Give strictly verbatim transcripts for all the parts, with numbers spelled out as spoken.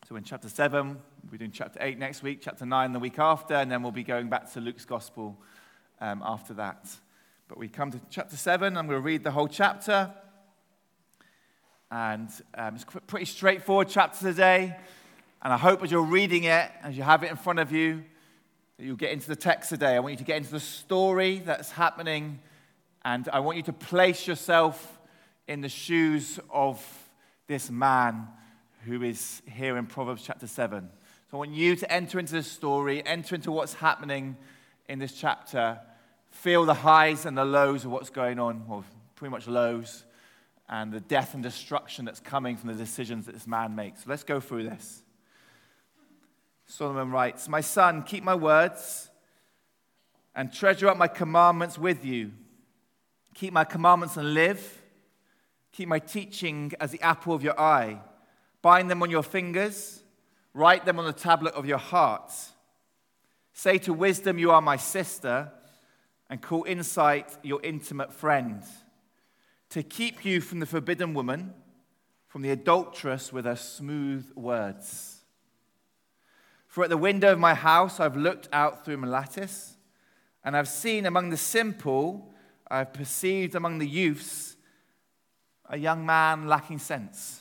So in chapter seven, we'll be doing chapter eight next week, chapter nine the week after, and then we'll be going back to Luke's gospel um, after that. But we come to chapter seven, I'm going to read the whole chapter. And um, it's a pretty straightforward chapter today. And I hope as you're reading it, as you have it in front of you, that you'll get into the text today. I want you to get into the story that's happening. And I want you to place yourself in the shoes of this man who is here in Proverbs chapter seven. So I want you to enter into this story, enter into what's happening in this chapter, feel the highs and the lows of what's going on, or pretty much lows, and the death and destruction that's coming from the decisions that this man makes. So let's go through this. Solomon writes, "My son, keep my words and treasure up my commandments with you. Keep my commandments and live. Keep my teaching as the apple of your eye. Bind them on your fingers. Write them on the tablet of your heart. Say to wisdom, you are my sister, and call insight your intimate friend. To keep you from the forbidden woman, from the adulteress with her smooth words. For at the window of my house I've looked out through my lattice, and I've seen among the simple, I've perceived among the youths, a young man lacking sense,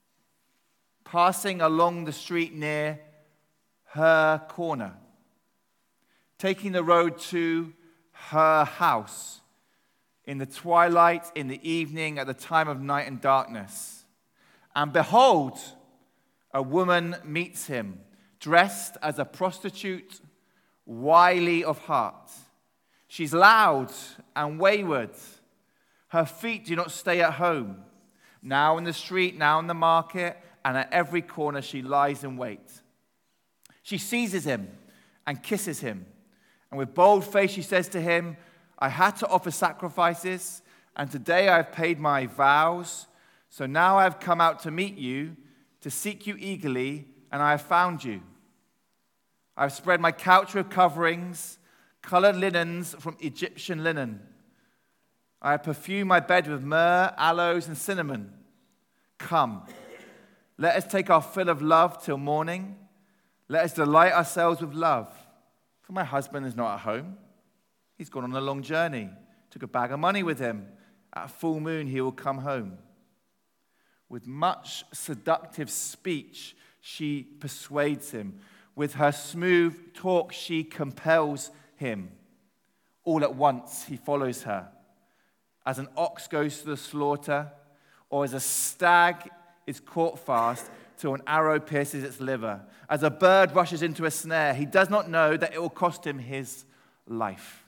passing along the street near her corner, taking the road to her house, in the twilight, in the evening, at the time of night and darkness. And behold, a woman meets him, dressed as a prostitute, wily of heart. She's loud and wayward. Her feet do not stay at home. Now in the street, now in the market, and at every corner she lies in wait. She seizes him and kisses him. And with bold face she says to him, I had to offer sacrifices, and today I have paid my vows. So now I have come out to meet you, to seek you eagerly, and I have found you. I have spread my couch with coverings, colored linens from Egyptian linen. I have perfumed my bed with myrrh, aloes, and cinnamon. Come, let us take our fill of love till morning. Let us delight ourselves with love. For my husband is not at home. He's gone on a long journey. Took a bag of money with him. At full moon he will come home. With much seductive speech she persuades him. With her smooth talk she compels him. All at once he follows her. As an ox goes to the slaughter, or as a stag is caught fast till an arrow pierces its liver. As a bird rushes into a snare, he does not know that it will cost him his life.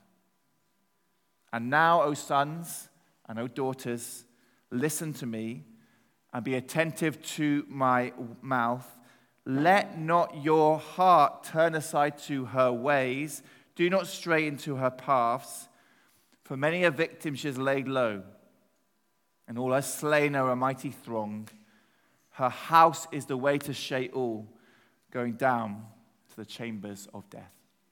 And now, O sons and O daughters, listen to me and be attentive to my mouth. Let not your heart turn aside to her ways. Do not stray into her paths. For many a victim she has laid low, and all her slain are a mighty throng. Her house is the way to Sheol, going down to the chambers of death."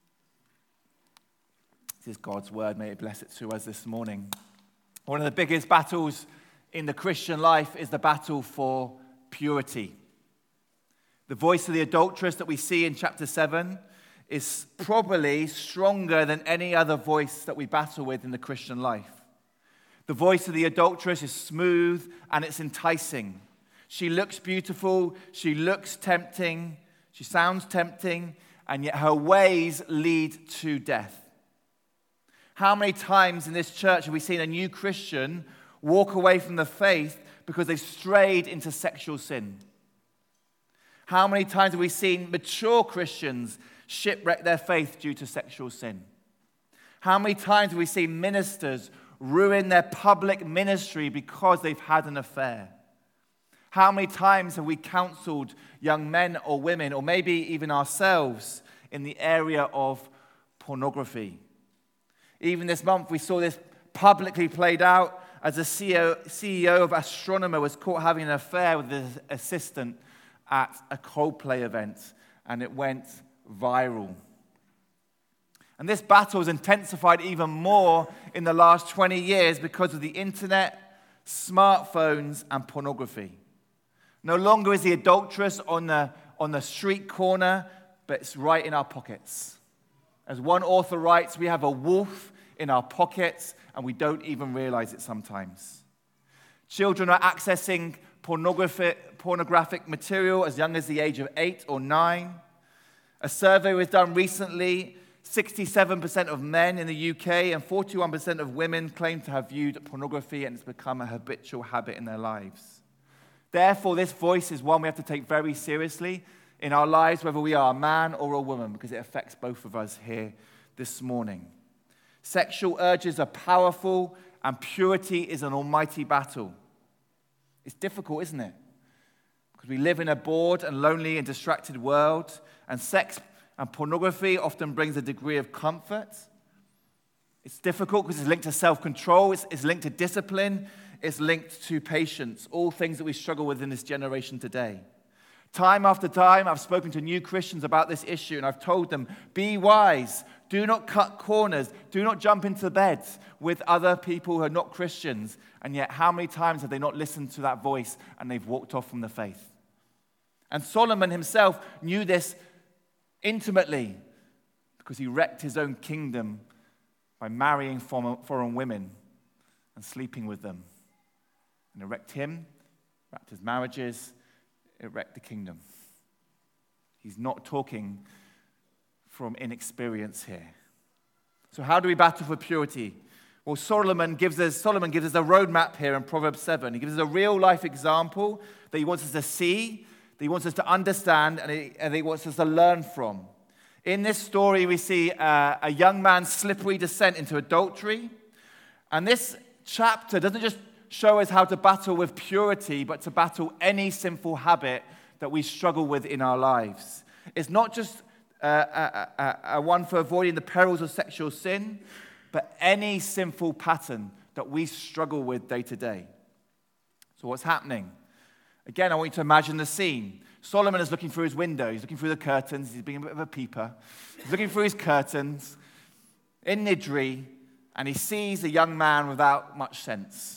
This is God's word. May it bless it to us this morning. One of the biggest battles in the Christian life is the battle for purity. The voice of the adulteress that we see in chapter seven is probably stronger than any other voice that we battle with in the Christian life. The voice of the adulteress is smooth and it's enticing. She looks beautiful, she looks tempting, she sounds tempting, and yet her ways lead to death. How many times in this church have we seen a new Christian walk away from the faith because they've strayed into sexual sin? How many times have we seen mature Christians shipwreck their faith due to sexual sin? How many times have we seen ministers ruin their public ministry because they've had an affair? How many times have we counseled young men or women, or maybe even ourselves, in the area of pornography? Even this month, we saw this publicly played out as the C E O of Astronomer was caught having an affair with his assistant at a Coldplay event, and it went viral. And this battle has intensified even more in the last twenty years because of the internet, smartphones, and pornography. No longer is the adulteress on the, on the street corner, but it's right in our pockets. As one author writes, we have a wolf in our pockets, and we don't even realize it sometimes. Children are accessing pornographic, pornographic material as young as the age of eight or nine. A survey was done recently. sixty-seven percent of men in the U K and forty-one percent of women claim to have viewed pornography, and it's become a habitual habit in their lives. Therefore, this voice is one we have to take very seriously in our lives, whether we are a man or a woman, because it affects both of us here this morning. Sexual urges are powerful, and purity is an almighty battle. It's difficult, isn't it? Because we live in a bored and lonely and distracted world, and sex and pornography often brings a degree of comfort. It's difficult because it's linked to self-control, it's, it's linked to discipline, it's linked to patience, all things that we struggle with in this generation today. Time after time, I've spoken to new Christians about this issue, and I've told them, be wise, do not cut corners, do not jump into bed with other people who are not Christians. And yet, how many times have they not listened to that voice and they've walked off from the faith? And Solomon himself knew this intimately because he wrecked his own kingdom by marrying foreign women and sleeping with them. And it wrecked him, wrecked his marriages, it wrecked the kingdom. He's not talking from inexperience here. So how do we battle for purity? Well, Solomon gives us Solomon gives us a roadmap here in Proverbs seven. He gives us a real-life example that he wants us to see, that he wants us to understand, and he, and he wants us to learn from. In this story, we see uh, a young man's slippery descent into adultery. And this chapter doesn't just show us how to battle with purity, but to battle any sinful habit that we struggle with in our lives. It's not just uh, a, a, a one for avoiding the perils of sexual sin, but any sinful pattern that we struggle with day to day. So what's happening? Again, I want you to imagine the scene. Solomon is looking through his window. He's looking through the curtains. He's being a bit of a peeper. He's looking through his curtains in Nidri, and he sees a young man without much sense.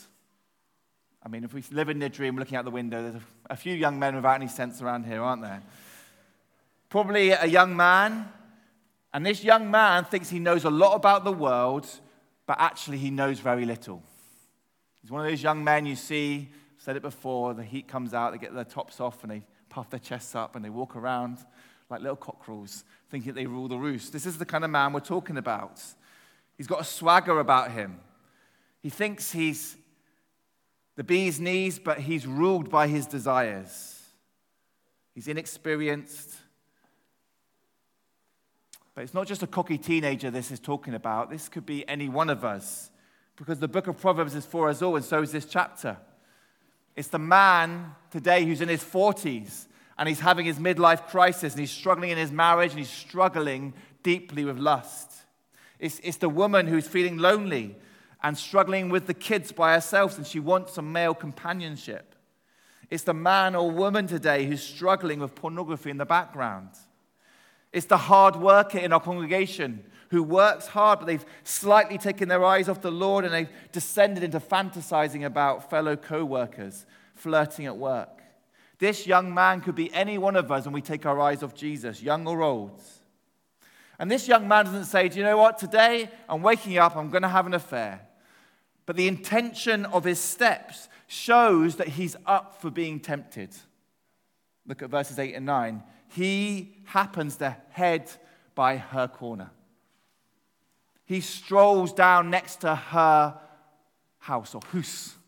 I mean, if we live in Nidri and we're looking out the window, there's a, a few young men without any sense around here, aren't there? Probably a young man, and this young man thinks he knows a lot about the world, but actually he knows very little. He's one of those young men you see, I've said it before, the heat comes out, they get their tops off, and they puff their chests up, and they walk around like little cockerels, thinking that they rule the roost. This is the kind of man we're talking about. He's got a swagger about him. He thinks he's the bee's knees, but he's ruled by his desires. He's inexperienced. But it's not just a cocky teenager this is talking about. This could be any one of us, because the book of Proverbs is for us all, and so is this chapter. It's the man today who's in his forties, and he's having his midlife crisis, and he's struggling in his marriage, and he's struggling deeply with lust. It's, it's the woman who's feeling lonely and struggling with the kids by herself, and she wants some male companionship. It's the man or woman today who's struggling with pornography in the background. It's the hard worker in our congregation who works hard, but they've slightly taken their eyes off the Lord, and they've descended into fantasizing about fellow co-workers, flirting at work. This young man could be any one of us when we take our eyes off Jesus, young or old. And this young man doesn't say, do you know what, today I'm waking up, I'm going to have an affair. But the intention of his steps shows that he's up for being tempted. Look at verses eight and nine. He happens to head by her corner. He strolls down next to her house or house.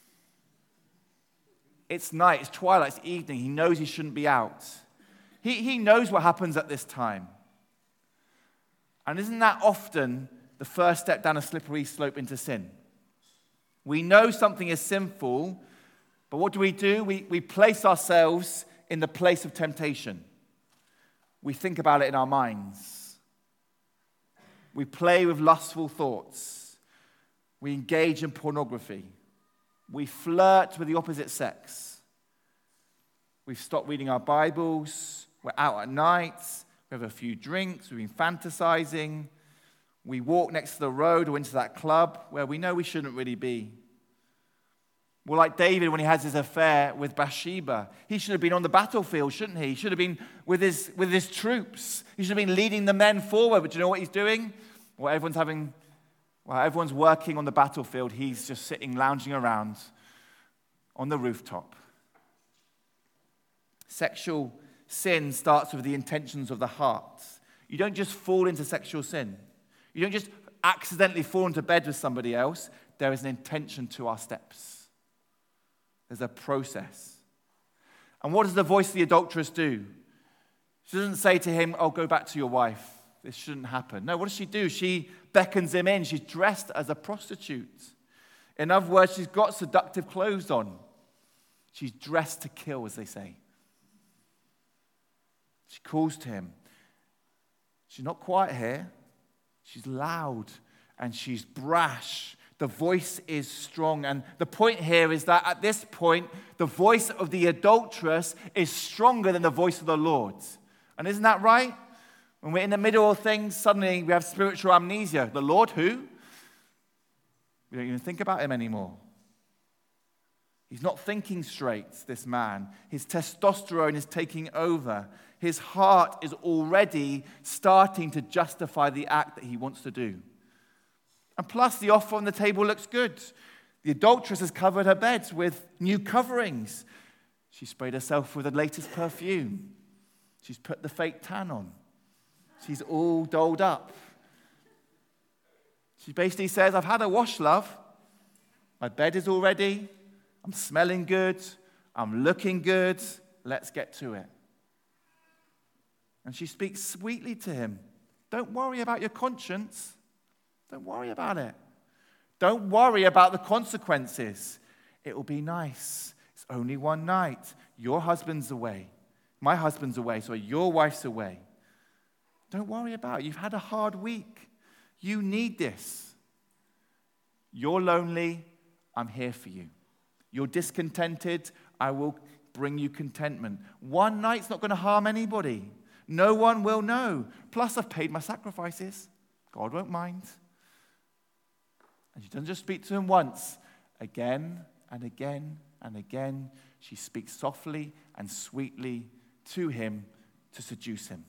It's night, it's twilight, it's evening. He knows he shouldn't be out. He, he knows what happens at this time. And isn't that often the first step down a slippery slope into sin? We know something is sinful, but what do we do? We, we place ourselves in the place of temptation. We think about it in our minds. We play with lustful thoughts. We engage in pornography. We flirt with the opposite sex. We've stopped reading our Bibles. We're out at night. We have a few drinks. We've been fantasizing. We walk next to the road or into that club where we know we shouldn't really be. More like David when he has his affair with Bathsheba. He should have been on the battlefield, shouldn't he? He should have been with his, with his troops. He should have been leading the men forward. But do you know what he's doing? Well, everyone's having, well, everyone's working on the battlefield. He's just sitting, lounging around on the rooftop. Sexual sin starts with the intentions of the heart. You don't just fall into sexual sin. You don't just accidentally fall into bed with somebody else. There is an intention to our steps. There's a process. And what does the voice of the adulteress do? She doesn't say to him, oh, go back to your wife. This shouldn't happen. No, what does she do? She beckons him in. She's dressed as a prostitute. In other words, she's got seductive clothes on. She's dressed to kill, as they say. She calls to him. She's not quiet here. She's loud and she's brash. The voice is strong. And the point here is that at this point, the voice of the adulteress is stronger than the voice of the Lord. And isn't that right? When we're in the middle of things, suddenly we have spiritual amnesia. The Lord who? We don't even think about him anymore. He's not thinking straight, this man. His testosterone is taking over. His heart is already starting to justify the act that he wants to do. And plus, the offer on the table looks good. The adulteress has covered her bed with new coverings. She sprayed herself with the latest perfume. She's put the fake tan on. She's all dolled up. She basically says, I've had a wash, love. My bed is all ready. I'm smelling good. I'm looking good. Let's get to it. And she speaks sweetly to him. Don't worry about your conscience. Don't worry about it. Don't worry about the consequences. It will be nice. It's only one night. Your husband's away. My husband's away, so your wife's away. Don't worry about it. You've had a hard week. You need this. You're lonely. I'm here for you. You're discontented. I will bring you contentment. One night's not going to harm anybody. No one will know. Plus, I've paid my sacrifices. God won't mind. And she doesn't just speak to him once. Again and again and again, she speaks softly and sweetly to him to seduce him.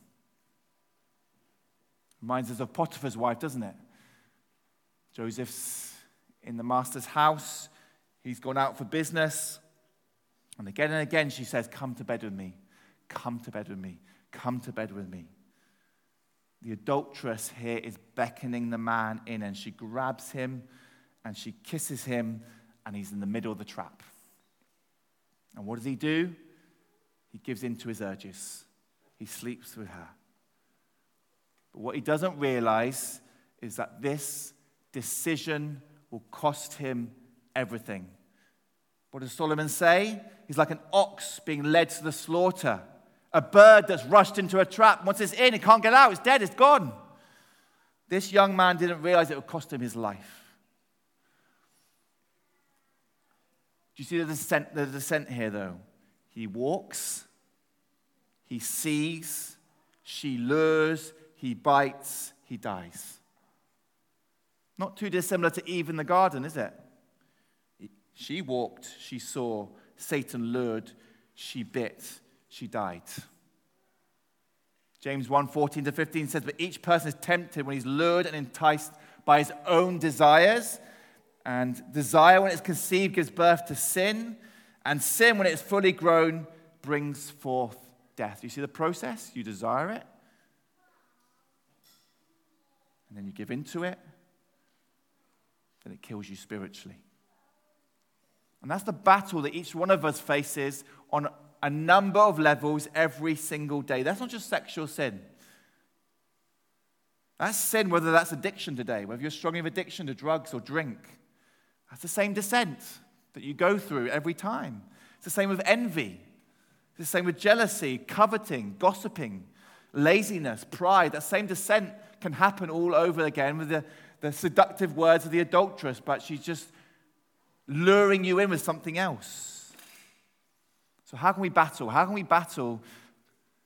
Reminds us of Potiphar's wife, doesn't it? Joseph's in the master's house. He's gone out for business. And again and again, she says, come to bed with me. Come to bed with me. Come to bed with me. The adulteress here is beckoning the man in, and she grabs him and she kisses him, and he's in the middle of the trap. And what does he do? He gives in to his urges. He sleeps with her. But what he doesn't realize is that this decision will cost him everything. What does Solomon say? He's like an ox being led to the slaughter. A bird that's rushed into a trap. Once it's in, it can't get out. It's dead. It's gone. This young man didn't realize it would cost him his life. Do you see the descent, the descent here, though? He walks. He sees. She lures. He bites. He dies. Not too dissimilar to Eve in the garden, is it? She walked. She saw. Satan lured. She bit. She died. James one, fourteen to fifteen says, but each person is tempted when he's lured and enticed by his own desires. And desire, when it's conceived, gives birth to sin. And sin, when it's fully grown, brings forth death. You see the process? You desire it. And then you give into it. Then it kills you spiritually. And that's the battle that each one of us faces on a number of levels every single day. That's not just sexual sin. That's sin, whether that's addiction today, whether you're struggling with addiction to drugs or drink. That's the same descent that you go through every time. It's the same with envy. It's the same with jealousy, coveting, gossiping, laziness, pride. That same descent can happen all over again with the, the seductive words of the adulteress, but she's just luring you in with something else. So how can we battle? How can we battle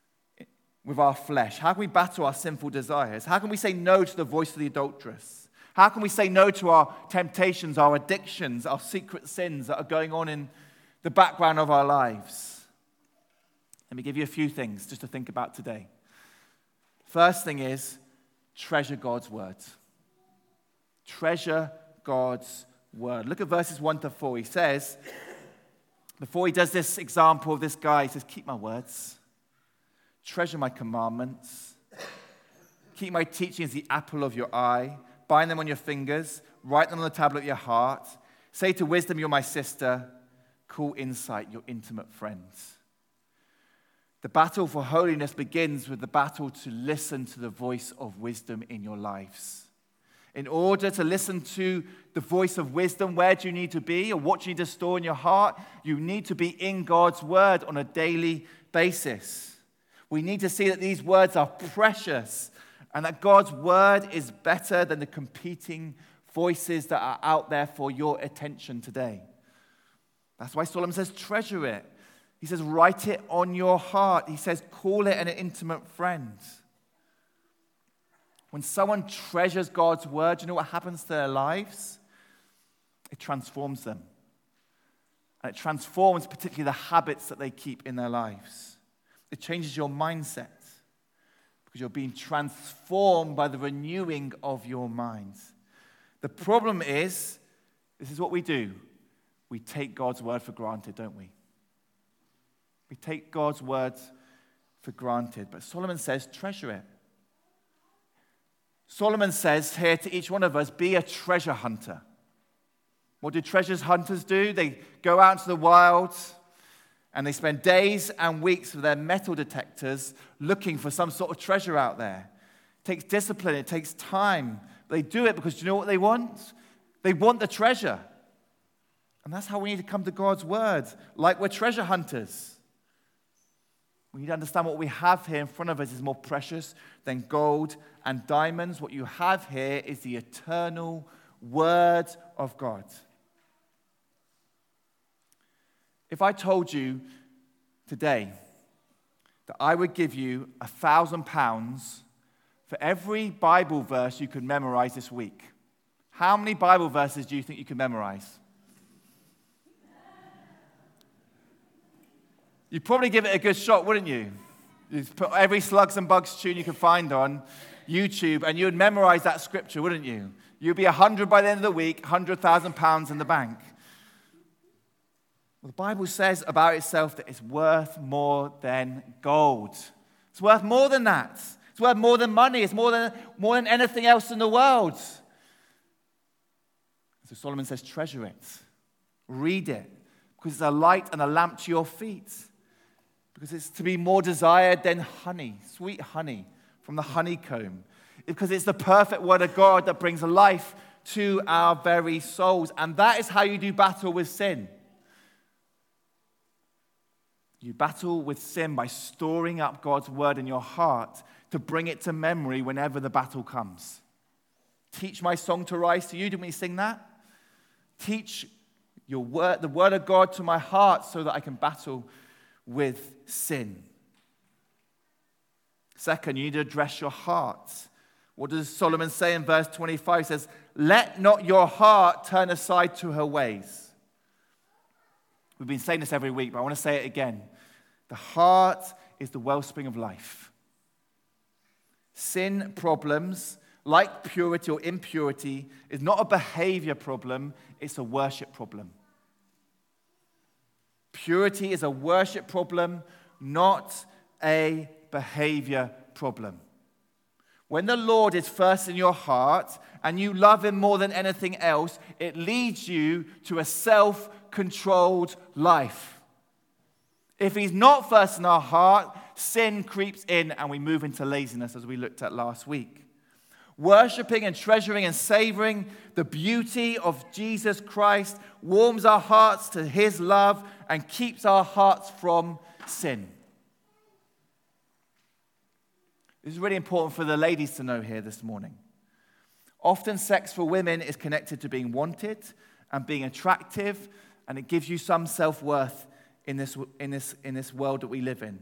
with our flesh? How can we battle our sinful desires? How can we say no to the voice of the adulteress? How How can we say no to our temptations, our addictions, our secret sins that are going on in the background of our lives? Let me give you a few things just to think about today. First thing is, treasure God's word. Treasure God's word. Look at verses one to four. He says, before he does this example of this guy, he says, keep my words, treasure my commandments, keep my teaching as the apple of your eye, bind them on your fingers, write them on the tablet of your heart. Say to wisdom, you're my sister, call insight your intimate friends. The battle for holiness begins with the battle to listen to the voice of wisdom in your lives. In order to listen to the voice of wisdom, where do you need to be or what do you need to store in your heart? You need to be in God's word on a daily basis. We need to see that these words are precious and that God's word is better than the competing voices that are out there for your attention today. That's why Solomon says, treasure it. He says, write it on your heart. He says, call it an intimate friend. When someone treasures God's word, do you know what happens to their lives? It transforms them. And it transforms particularly the habits that they keep in their lives. It changes your mindset because you're being transformed by the renewing of your mind. The problem is, this is what we do. We take God's word for granted, don't we? We take God's word for granted. But Solomon says, treasure it. Solomon says here to each one of us, be a treasure hunter. What do treasure hunters do? They go out into the wild and they spend days and weeks with their metal detectors looking for some sort of treasure out there. It takes discipline, it takes time. They do it because do you know what they want? They want the treasure. And that's how we need to come to God's word, like we're treasure hunters. We need to understand what we have here in front of us is more precious than gold and diamonds. What you have here is the eternal word of God. If I told you today that I would give you a thousand pounds for every Bible verse you could memorize this week, how many Bible verses do you think you could memorize? You'd probably give it a good shot, wouldn't you? You'd put every Slugs and Bugs tune you could find on YouTube, and you would memorize that scripture, wouldn't you? You'd be a hundred by the end of the week, one hundred thousand pounds in the bank. Well, the Bible says about itself that it's worth more than gold. It's worth more than that. It's worth more than money. It's more than, more than anything else in the world. So Solomon says, treasure it. Read it. Because it's a light and a lamp to your feet. Because it's to be more desired than honey, sweet honey from the honeycomb. Because it's the perfect word of God that brings life to our very souls. And that is how you do battle with sin. You battle with sin by storing up God's word in your heart to bring it to memory whenever the battle comes. Teach my song to rise to you. Didn't we sing that? Teach your word, the word of God to my heart so that I can battle with sin. Second, you need to address your heart. What does Solomon say in verse twenty-five? He says, let not your heart turn aside to her ways. We've been saying this every week, but I want to say it again. The heart is the wellspring of life. Sin problems, like purity or impurity, is not a behavior problem, it's a worship problem. Purity is a worship problem, not a behavior problem. When the Lord is first in your heart and you love him more than anything else, it leads you to a self-controlled life. If he's not first in our heart, sin creeps in and we move into laziness, as we looked at last week. Worshipping and treasuring and savoring the beauty of Jesus Christ warms our hearts to his love and keeps our hearts from sin. This is really important for the ladies to know here this morning. Often sex for women is connected to being wanted and being attractive, and it gives you some self-worth in this, in this, in this world that we live in.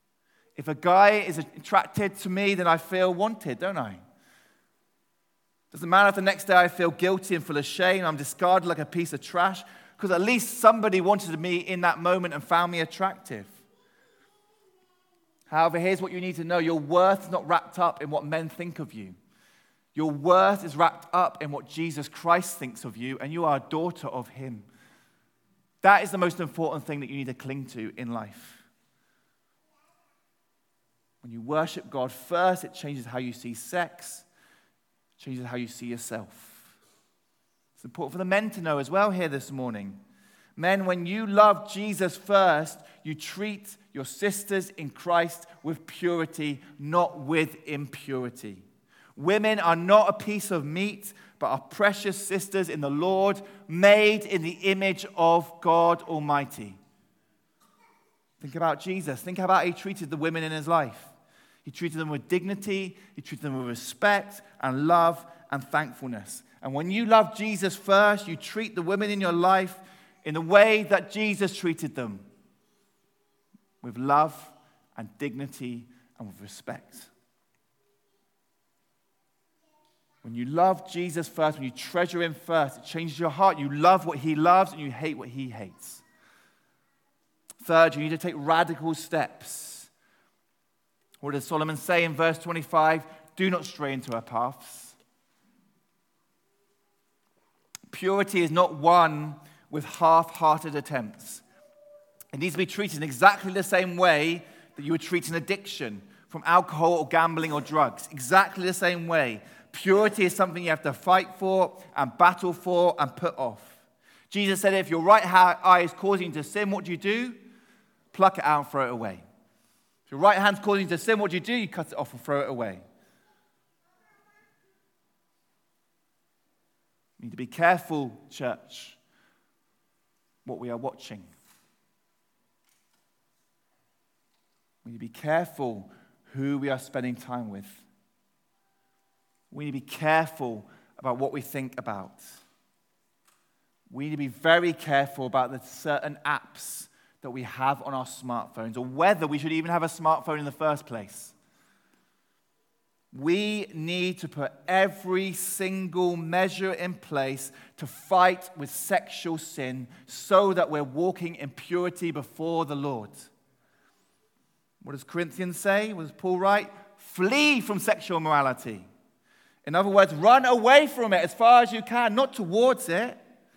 If a guy is attracted to me, then I feel wanted, don't I? Doesn't matter if the next day I feel guilty and full of shame, I'm discarded like a piece of trash, because at least somebody wanted me in that moment and found me attractive. However, here's what you need to know. Your worth is not wrapped up in what men think of you. Your worth is wrapped up in what Jesus Christ thinks of you, and you are a daughter of him. That is the most important thing that you need to cling to in life. When you worship God first, it changes how you see sex, it changes how you see yourself. It's important for the men to know as well here this morning. Men, when you love Jesus first, you treat your sisters in Christ with purity, not with impurity. Women are not a piece of meat, but are precious sisters in the Lord, made in the image of God Almighty. Think about Jesus. Think about how he treated the women in his life. He treated them with dignity, he treated them with respect and love and thankfulness. And when you love Jesus first, you treat the women in your life in the way that Jesus treated them, with love and dignity and with respect. When you love Jesus first, when you treasure him first, it changes your heart. You love what he loves and you hate what he hates. Third, you need to take radical steps. What does Solomon say in verse twenty-five? Do not stray into her paths. Purity is not won with half-hearted attempts. It needs to be treated in exactly the same way that you would treat an addiction from alcohol or gambling or drugs. Exactly the same way. Purity is something you have to fight for and battle for and put off. Jesus said, if your right eye is causing you to sin, what do you do? Pluck it out and throw it away. If your right hand's causing you to sin, what do you do? You cut it off and throw it away. We need to be careful, church, what we are watching. We need to be careful who we are spending time with. We need to be careful about what we think about. We need to be very careful about the certain apps that we have on our smartphones, or whether we should even have a smartphone in the first place. We need to put every single measure in place to fight with sexual sin so that we're walking in purity before the Lord. What does Corinthians say? What does Paul write? Flee from sexual immorality. In other words, run away from it as far as you can, not towards it.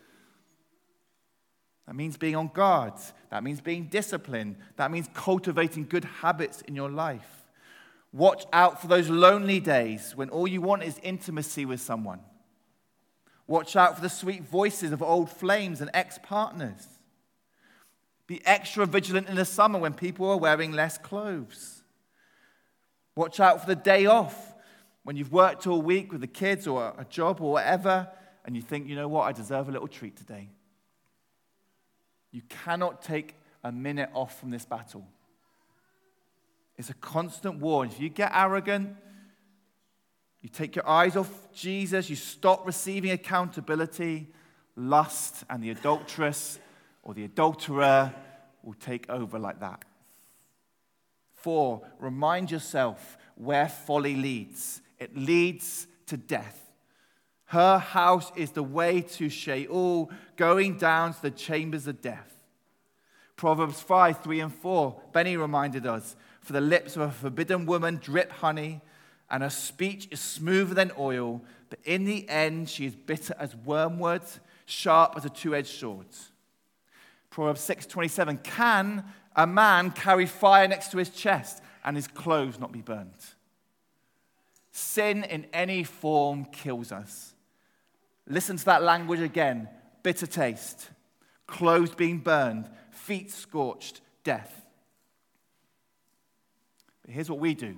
That means being on guard. That means being disciplined. That means cultivating good habits in your life. Watch out for those lonely days when all you want is intimacy with someone. Watch out for the sweet voices of old flames and ex-partners. Be extra vigilant in the summer when people are wearing less clothes. Watch out for the day off when you've worked all week with the kids or a job or whatever, and you think, you know what, I deserve a little treat today. You cannot take a minute off from this battle. It's a constant war. If you get arrogant, you take your eyes off Jesus, you stop receiving accountability, lust and the adulteress or the adulterer will take over like that. Four, remind yourself where folly leads. It leads to death. Her house is the way to Sheol, going down to the chambers of death. Proverbs five, three and four, Benny reminded us, for the lips of a forbidden woman drip honey, and her speech is smoother than oil, but in the end she is bitter as wormwood, sharp as a two-edged sword. Proverbs six, twenty-seven, can a man carry fire next to his chest and his clothes not be burnt? Sin in any form kills us. Listen to that language again. Bitter taste, clothes being burned, feet scorched, death. But here's what we do.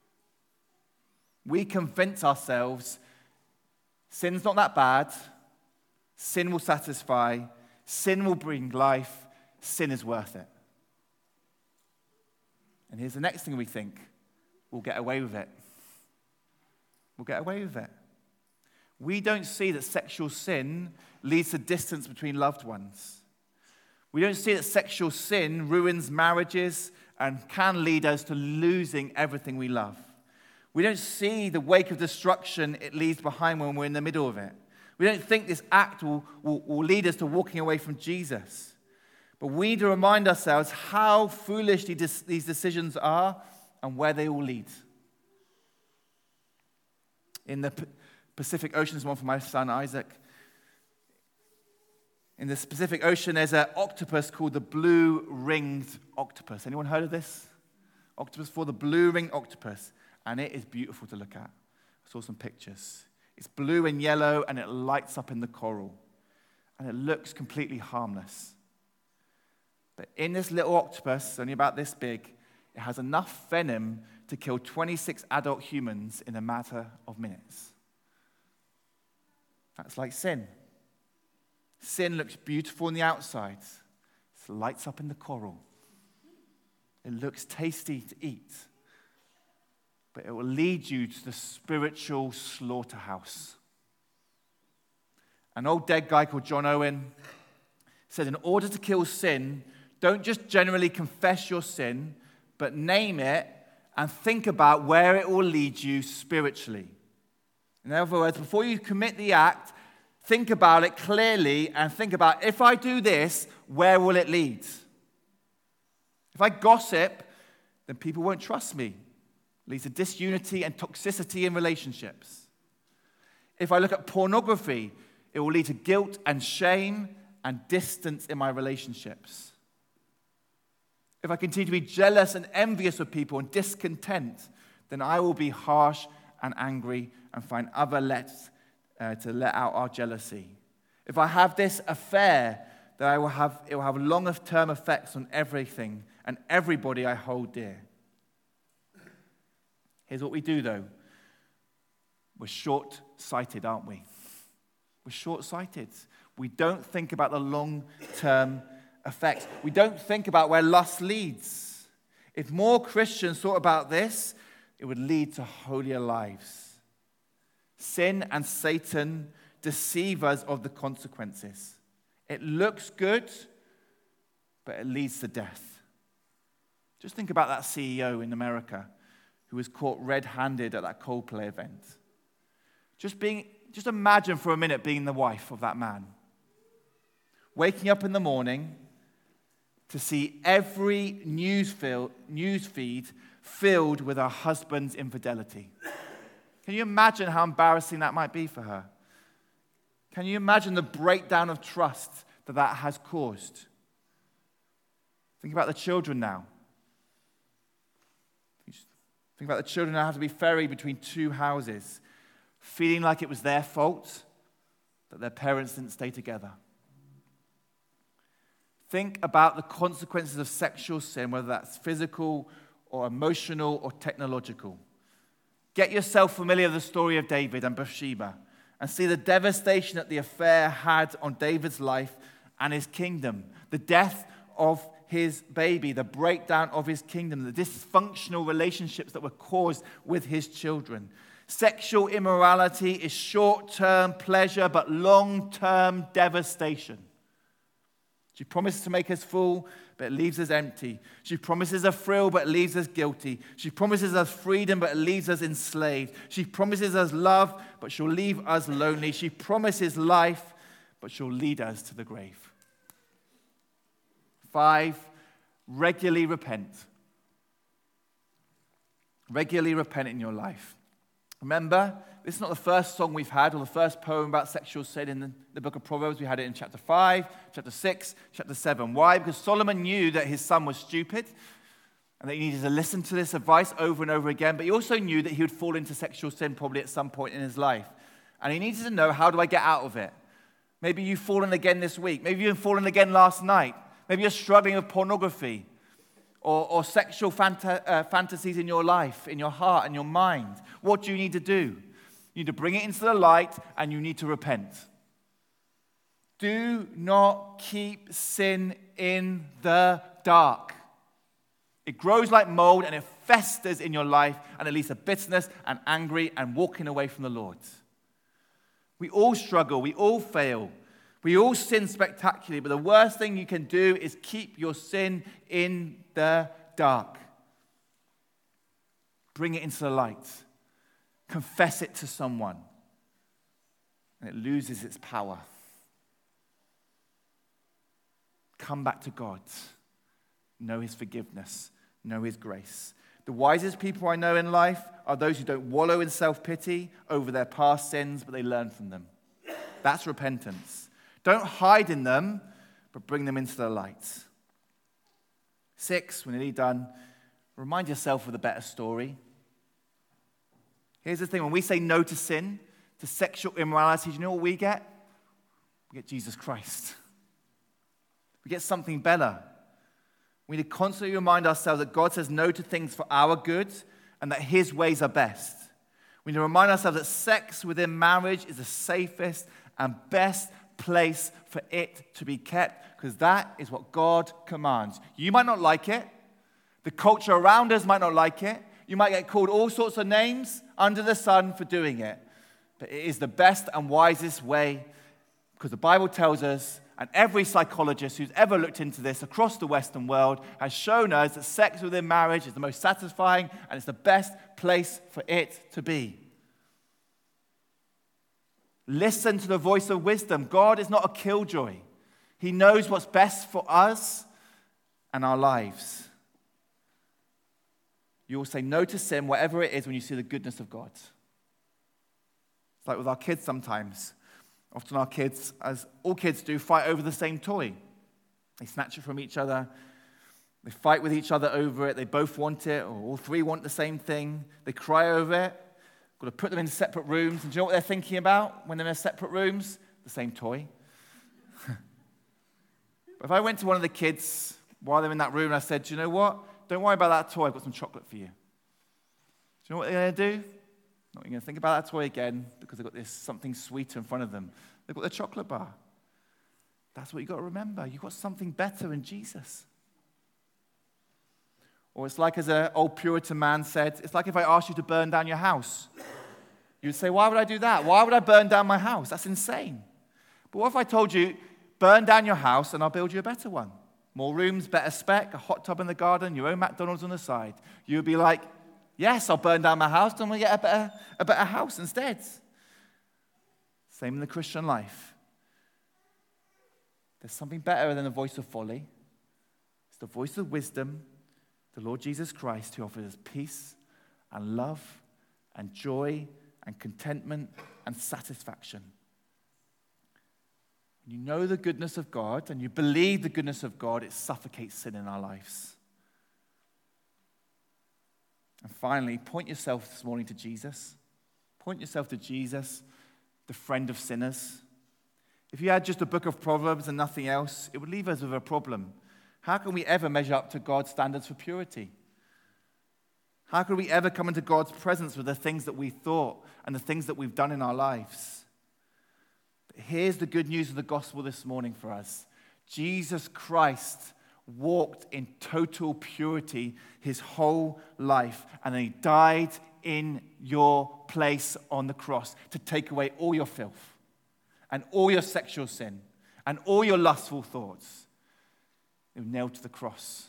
We convince ourselves sin's not that bad, sin will satisfy, sin will bring life, sin is worth it. And here's the next thing we think. We'll get away with it. We'll get away with it. We don't see that sexual sin leads to distance between loved ones. We don't see that sexual sin ruins marriages and can lead us to losing everything we love. We don't see the wake of destruction it leaves behind when we're in the middle of it. We don't think this act will, will, will lead us to walking away from Jesus. But we need to remind ourselves how foolish these decisions are and where they will lead. In the Pacific Ocean, there's one for my son Isaac. In the Pacific Ocean, there's an octopus called the blue-ringed octopus. Anyone heard of this? Octopus for the blue-ringed octopus. And it is beautiful to look at. I saw some pictures. It's blue and yellow, and it lights up in the coral. And it looks completely harmless. But in this little octopus, only about this big, it has enough venom to kill twenty-six adult humans in a matter of minutes. That's like sin. Sin looks beautiful on the outside. It lights up in the coral. It looks tasty to eat. But it will lead you to the spiritual slaughterhouse. An old dead guy called John Owen said, in order to kill sin, don't just generally confess your sin, but name it and think about where it will lead you spiritually. In other words, before you commit the act, think about it clearly and think about, if I do this, where will it lead? If I gossip, then people won't trust me. It leads to disunity and toxicity in relationships. If I look at pornography, it will lead to guilt and shame and distance in my relationships. If I continue to be jealous and envious of people and discontent, then I will be harsh and angry and find other lets uh, to let out our jealousy. If I have this affair, then I will have it will have longer-term effects on everything and everybody I hold dear. Here's what we do, though. We're short-sighted, aren't we? We're short-sighted. We don't think about the long-term effects. We don't think about where lust leads. If more Christians thought about this, it would lead to holier lives. Sin and Satan deceive us of the consequences. It looks good, but it leads to death. Just think about that C E O in America who was caught red-handed at that Coldplay event. Just being, just imagine for a minute being the wife of that man. Waking up in the morning to see every news, fil- news feed filled with her husband's infidelity. Can you imagine how embarrassing that might be for her? Can you imagine the breakdown of trust that that has caused? Think about the children now. Think about the children that have to be ferried between two houses, feeling like it was their fault that their parents didn't stay together. Think about the consequences of sexual sin, whether that's physical or emotional or technological. Get yourself familiar with the story of David and Bathsheba and see the devastation that the affair had on David's life and his kingdom. The death of his baby, the breakdown of his kingdom, the dysfunctional relationships that were caused with his children. Sexual immorality is short-term pleasure, but long-term devastation. She promises to make us full, but it leaves us empty. She promises a thrill, but it leaves us guilty. She promises us freedom, but it leaves us enslaved. She promises us love, but she'll leave us lonely. She promises life, but she'll lead us to the grave. Five, regularly repent. Regularly repent in your life. Remember, this is not the first song we've had or the first poem about sexual sin in the, the book of Proverbs. We had it in chapter five, chapter six, chapter seven. Why? Because Solomon knew that his son was stupid and that he needed to listen to this advice over and over again, but he also knew that he would fall into sexual sin probably at some point in his life. And he needed to know, how do I get out of it? Maybe you've fallen again this week. Maybe you've fallen again last night. Maybe you're struggling with pornography or, or sexual fanta- uh, fantasies in your life, in your heart and your mind. What do you need to do? You need to bring it into the light and you need to repent. Do not keep sin in the dark. It grows like mold and it festers in your life and it leads to bitterness and angry and walking away from the Lord. We all struggle. We all fail. We all sin spectacularly, but the worst thing you can do is keep your sin in the dark. Bring it into the light. confess it to someone, and it loses its power. Come back to God. Know his forgiveness. Know his grace. The wisest people I know in life are those who don't wallow in self-pity over their past sins, but they learn from them. That's repentance. Don't hide in them, but bring them into the light. Six, we're nearly done. Remind yourself of the better story. Here's the thing. When we say no to sin, to sexual immorality, do you know what we get? We get Jesus Christ. We get something better. We need to constantly remind ourselves that God says no to things for our good and that his ways are best. We need to remind ourselves that sex within marriage is the safest and best place for it to be kept because that is what God commands. You might not like it. The culture around us might not like it. You might get called all sorts of names under the sun for doing it. But it is the best and wisest way because the Bible tells us, and every psychologist who's ever looked into this across the Western world has shown us that sex within marriage is the most satisfying and it's the best place for it to be. Listen to the voice of wisdom. God is not a killjoy. He knows what's best for us and our lives. You will say no to sin, whatever it is, when you see the goodness of God. It's like with our kids sometimes. Often our kids, as all kids do, fight over the same toy. They snatch it from each other. They fight with each other over it. They both want it, or all three want the same thing. They cry over it. Got to put them in separate rooms. And do you know what they're thinking about when they're in separate rooms? The same toy. But if I went to one of the kids while they're in that room and I said, do you know what? Don't worry about that toy. I've got some chocolate for you. Do you know what they're going to do? Not going to think about that toy again because they've got this something sweeter in front of them. They've got the chocolate bar. That's what you've got to remember. You've got something better in Jesus. Or it's like, as an old Puritan man said, it's like if I asked you to burn down your house. You'd say, why would I do that? Why would I burn down my house? That's insane. But what if I told you, burn down your house and I'll build you a better one? More rooms, better spec, a hot tub in the garden, your own McDonald's on the side. You would be like, yes, I'll burn down my house, and we'll get a better, a better house instead. Same in the Christian life. There's something better than the voice of folly. It's the voice of wisdom, the Lord Jesus Christ, who offers us peace and love and joy and contentment and satisfaction. When you know the goodness of God and you believe the goodness of God, it suffocates sin in our lives. And finally, point yourself this morning to Jesus. Point yourself to Jesus, the friend of sinners. If you had just a book of Proverbs and nothing else, it would leave us with a problem. How can we ever measure up to God's standards for purity? How could we ever come into God's presence with the things that we thought and the things that we've done in our lives? But here's the good news of the gospel this morning for us. Jesus Christ walked in total purity his whole life, and then he died in your place on the cross to take away all your filth and all your sexual sin and all your lustful thoughts. He was nailed to the cross.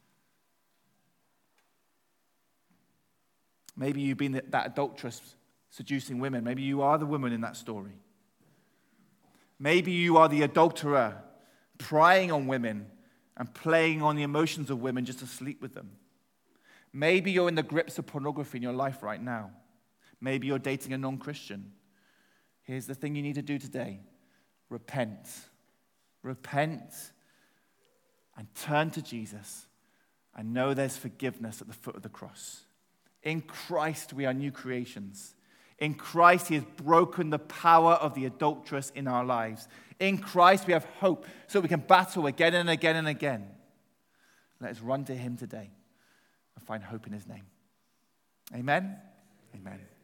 Maybe you've been that adulteress seducing women. Maybe you are the woman in that story. Maybe you are the adulterer prying on women and playing on the emotions of women just to sleep with them. Maybe you're in the grips of pornography in your life right now. Maybe you're dating a non-Christian. Here's the thing you need to do today. Repent. Repent and turn to Jesus and know there's forgiveness at the foot of the cross. In Christ, we are new creations. In Christ, he has broken the power of the adulteress in our lives. In Christ, we have hope so we can battle again and again and again. Let us run to him today and find hope in his name. Amen? Amen.